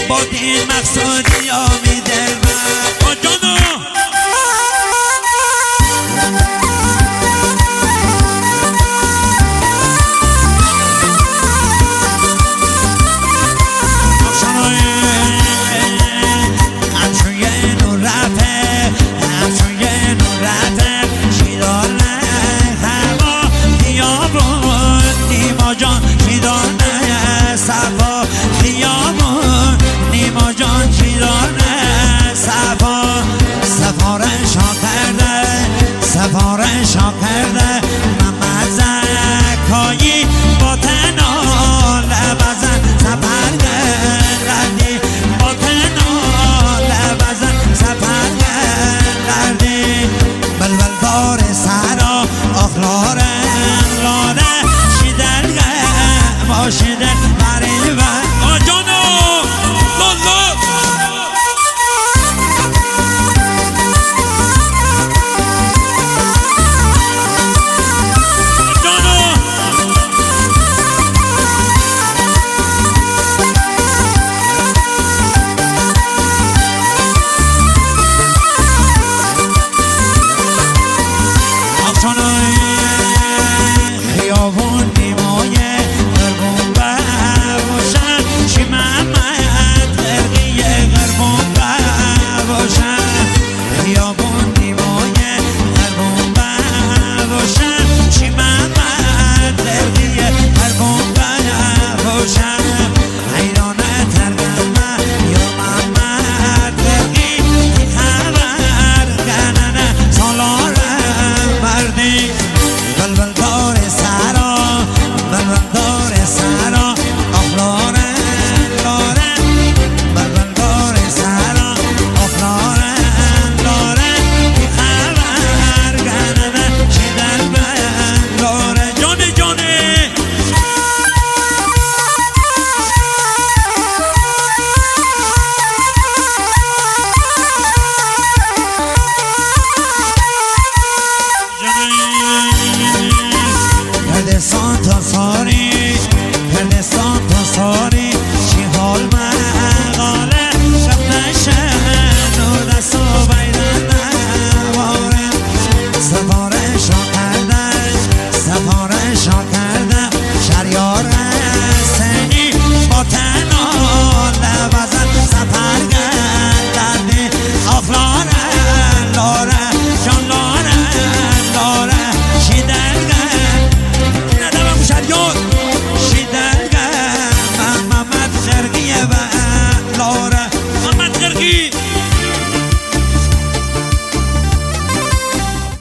با دین مقصودی آمی دلبر جانو سفارشا کرده محمد زکایی با تنال بزن سفر کردی با تنال بزن سفر کردی بلبل دار سرا آخلار لاره شیدن با شیدن بری و آجانو لالو Laura